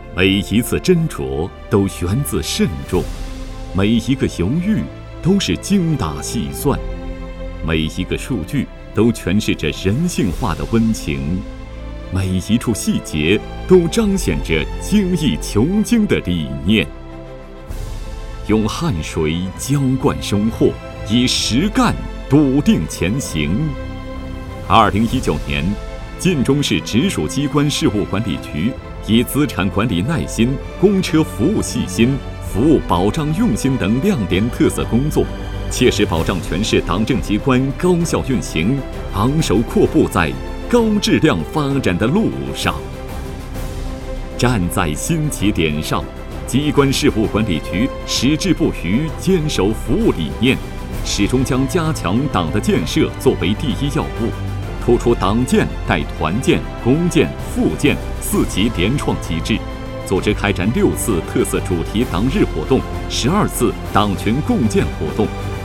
每一次斟酌都源自慎重，每一个犹豫都是精打细算，每一个数据都诠释着人性化的温情，每一处细节都彰显着精益求精的理念。用汗水浇灌收获，以实干笃定前行。2019年，晋中市直属机关事务管理局以资产管理耐心、公车服务细心、服务保障用心等亮点特色工作，切实保障全市党政机关高效运行，昂首阔步在高质量发展的路上。站在新起点上，机关事务管理局矢志不渝坚守服务理念，始终将加强党的建设作为第一要务，突出党建带团建、公建、复建4级联创机制，组织开展6次特色主题党日活动、12次党群共建活动，